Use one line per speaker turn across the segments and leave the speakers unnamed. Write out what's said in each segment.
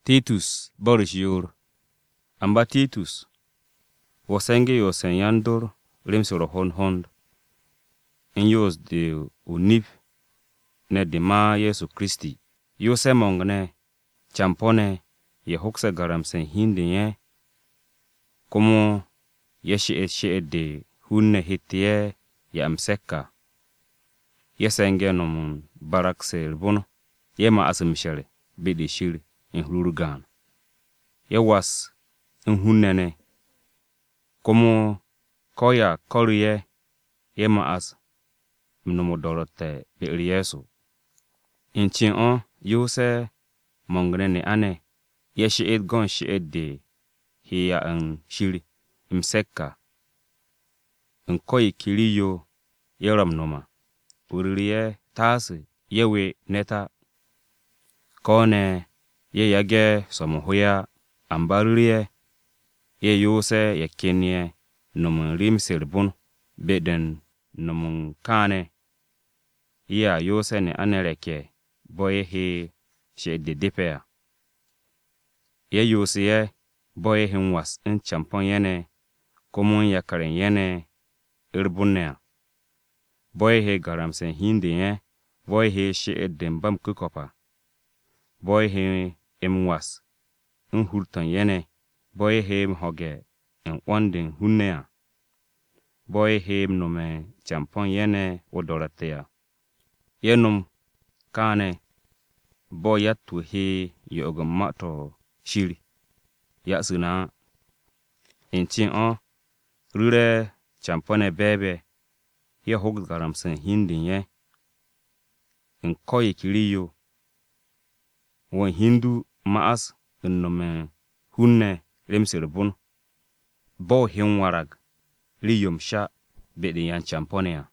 Titus borish yor. Amba Titus. Wasenge yo sen yandur rimsoro hon. In yos de unip ne de ma Yesu Kristi. Yo se mongne champone ye hokse garam sen hindi ye. Komo ye she de hunne hitie ya amseka. Ye senge nomun barak se bono. Ye ma asim shere bidi shiri in hulurugan. Ye was in hunnene. Komo koya koriye ye ma as mnomo dorote bi Yesu. In chin on yo se mongne ne ane ye sheed gon sheed de hiya an shiri imseka. In koyi kiliyo ye ramnoma. Uririye tasi yewe neta. Kone ye yage somohoya ambaririye ye yose ye kenye nomun rim sirbun beden nomun kane ya yose ne anereke boye he she de depea ye yose ye boye hin was in champon yene komun ya karen yene irbunne boye he garamsen hindi ye boye he she dembam kukopa boy he was in hurtan yene boy he hoge en wandin hunnea boy he no me champon yene wodoratea yenum kane boy yatu he yogam mato shiri ya suna enchin on rure champone bebe ye hog garamsen hindin ye en koyi kiliyo won hindu maas innome hunne rimsirbun bo hin warag liyum sha bedin yan champonia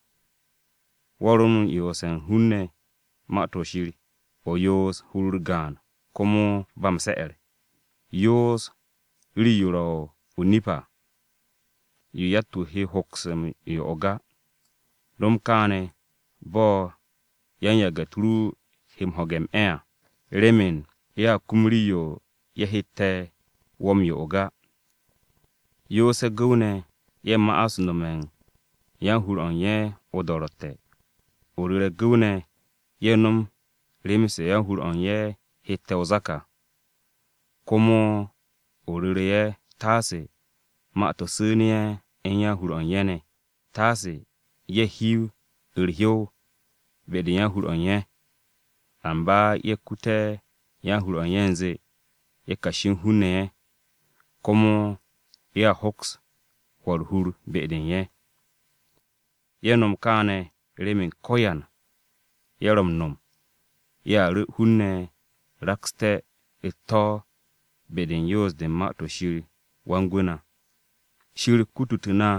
warun yosen hunne mato shiri o yos hulurgan komo bamseer yos liyuro unipa yu yatu he hoksem yu oga dom kane bo yan yaga turu him hogem remin ya kumri yo ya hitte wom yo oga yo se gune ye maas no men yan hur on ye odorote urire gune ye num remise yan hur on ye hitte ozaka komo urire ye tase ma to sunie en yan hur on yene tase ye hiu urhio bede yan hur on ye amba ye kute ya hul on yenze ye kashin hunne komo ya hoks war hur beden ye yenom kane remin koyan yerom nom ya hunne rakste ito beden yos de mato shiri wanguna shiri kututuna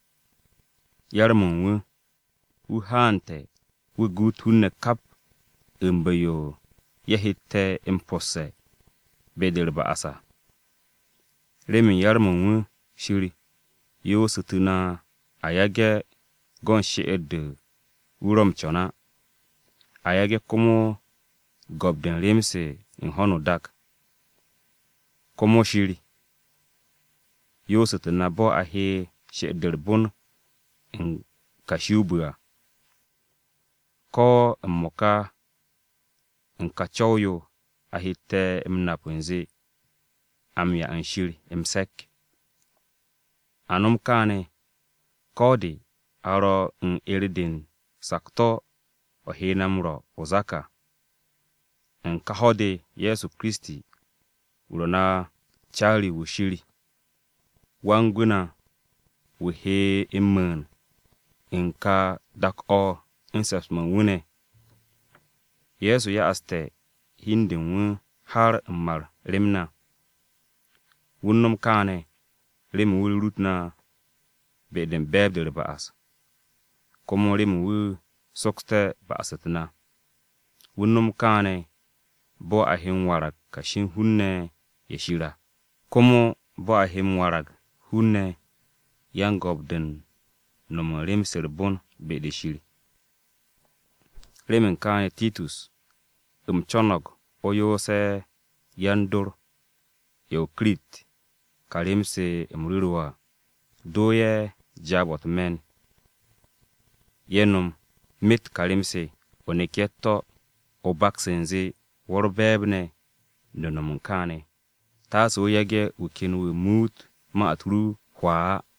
yarmun wu hante wu gut hunne kap imbayo ye hitte impose bedel ba asa remin yarmun shiri yo sutuna ayage gon sheed wurom chona ayage komo gobden remse in hono dak komo shiri yo sutuna bo ahe sheed bun in kashubua ko moka nkachoyo ahite mnapunzi amya anshiri imsek anum kane kodi aro iridin sakto ohinamro ozaka nkahode Yesu Kristi urona chali wushiri wanguna wuhe imman inka dako insasman wune Yesu ya aste hindin wu har mar rimna wunnum kane rim wul rutna beden bebder baas komo rim wu sokste baasatna wunnum kane bo ahin warag kashin hunne yeshira komo bo ahin warag hunne yangobden nomo rim serbon bede shiri remen kane Titus chonog oyo se yandur yo Krit kalimse muriruwa doye jabot men yenum mit kalimse oneketto o baksenze worbebne nonom kane taso yege ukin we mut ma aturu kwa